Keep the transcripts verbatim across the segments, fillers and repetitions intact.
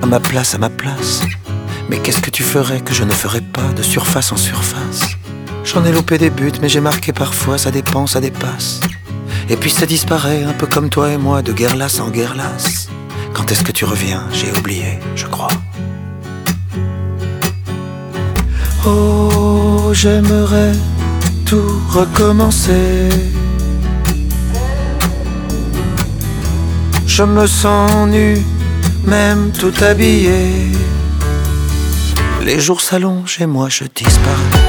ma place, à ma place. Mais qu'est-ce que tu ferais que je ne ferais pas de surface en surface? J'en ai loupé des buts, mais j'ai marqué parfois, ça dépend, ça dépasse. Et puis ça disparaît, un peu comme toi et moi, de guerre lasse en guerre lasse. Quand est-ce que tu reviens? J'ai oublié, je crois. Oh, j'aimerais tout recommencer. Je me sens nu, même tout habillé. Les jours s'allongent et moi je disparais.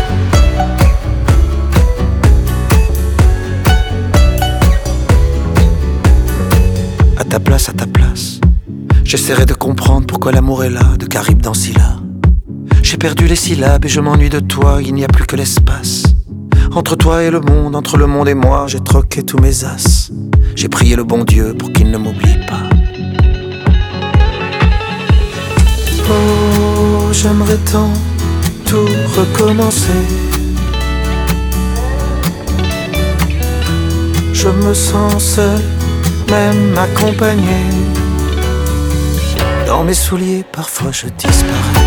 À ta place, à ta place, j'essaierai de comprendre pourquoi l'amour est là, de Caribe dans Scylla. J'ai perdu les syllabes et je m'ennuie de toi, il n'y a plus que l'espace. Entre toi et le monde, entre le monde et moi, j'ai troqué tous mes as. J'ai prié le bon Dieu pour qu'il ne m'oublie pas. Oh, j'aimerais tant tout recommencer. Je me sens seul, même accompagné. Dans mes souliers, parfois je disparais.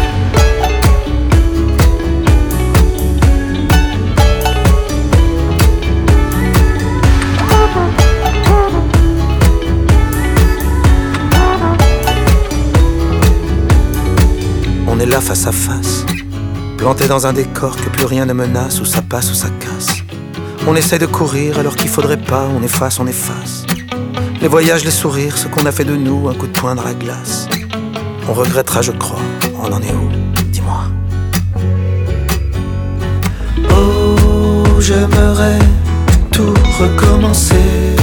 On est là face à face, planté dans un décor que plus rien ne menace, où ça passe ou ça casse. On essaie de courir alors qu'il faudrait pas, on efface, on efface. Les voyages, les sourires, ce qu'on a fait de nous, un coup de poing dans la glace. On regrettera, je crois, on en est où? Dis-moi. Oh, j'aimerais tout recommencer.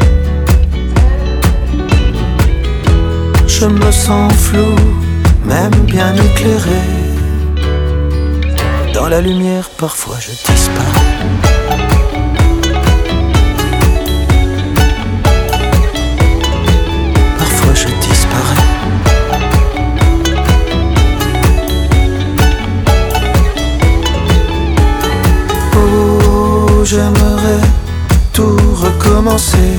Je me sens flou, même bien éclairé. Dans la lumière, parfois je disparais. Parfois je disparais. Oh, j'aimerais tout recommencer.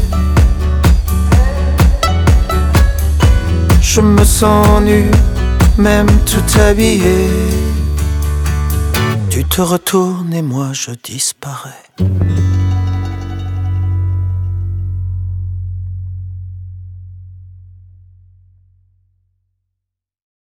Je me sens nu, même tout habillé. Tu te retournes et moi je disparais.